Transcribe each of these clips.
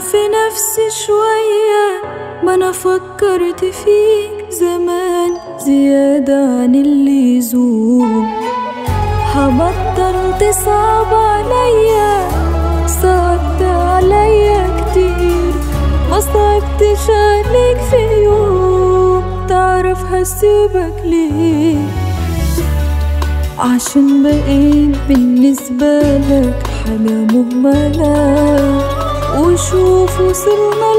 في نفسي شوية، ما أنا فكرت فيك زمان زيادة عن اللزوم. هبطل تصعب عليا، صعبت عليا كتير، ما صعبتش عليك في يوم. تعرف هسيبك ليه؟ عشان بقيت بالنسبة لك حاجة مهملة، وشوف وصلنا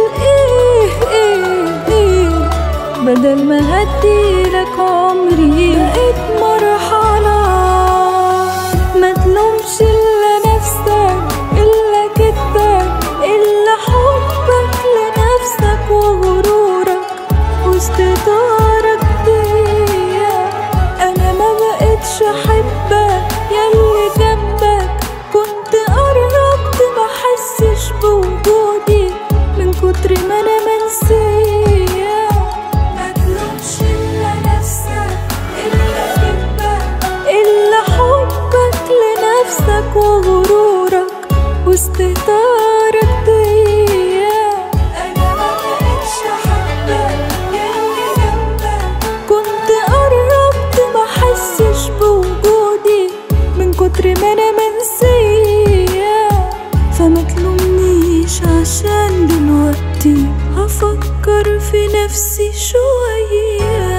لإيه. بدل ما هديلك عمري بقيت مرحلة. ما تلومش إلا نفسك، إلا كدبك، إلا حبك لنفسك وغرورك واستهتارك بيا. أنا ما بقتش أحبك ياللي جنبك، كنت قربت ما حسش بوجودي من كتر ما أنا منسية. ما تلومش إلا نفسك، إلا كدبك، إلا حبك لنفسك وغرورك واستهتارك بيا. أنا ما بقتش أحبك ياللي جنبك، كنت قربت ما حسش بوجودي من كتر ما أنا منسية. فما تلومنيش عشان دلوقتي هفكر في نفسي شوية.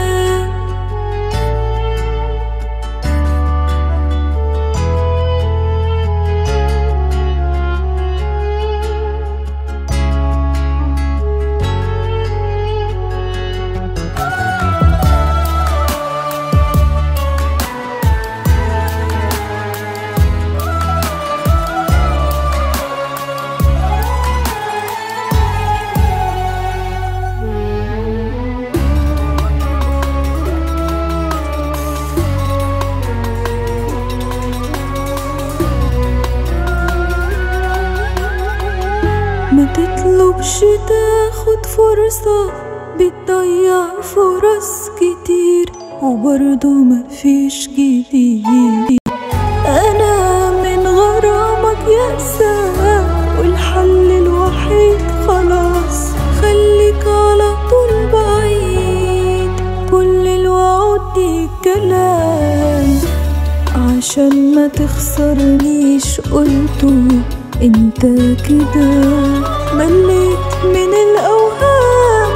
ما تطلبش تاخد فرصة، بتضيع فرص كتير وبرضه مفيش جديد. أنا من غرامك يأسى، والحل الوحيد خلاص خليك على طول بعيد. كل الوعود دي كلام عشان ما تخسرنيش، قلته انت كده مليت من الأوهام.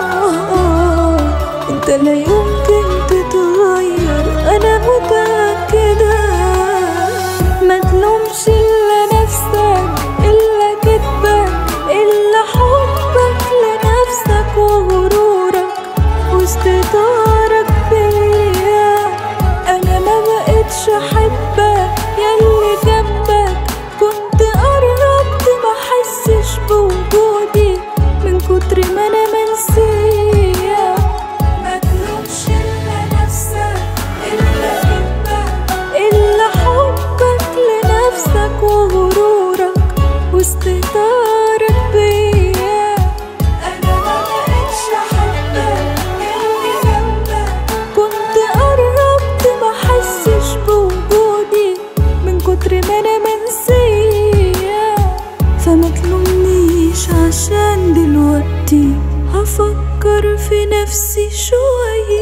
انت لا يمكن تتغير، أنا متأكدة. ما تلومش إلا نفسك، إلا كدبك، إلا حبك لنفسك وغرورك واستهتارك بيا. أنا ما بقتش أحبك ياللي جنبك، كنت قربت ما حسش بوجودي من كتر ما أنا منسية. ما تلومش إلا نفسك، إلا كدبك، إلا حبك لنفسك وغرورك واستهتارك بيا. أنا ما بقتش أحبك ياللي جنبك، كنت قربت ما حسش بوجودي من كتر ما أنا منسية. فما تلومنيش عشان دلوقتي هفكر في نفسي شوية.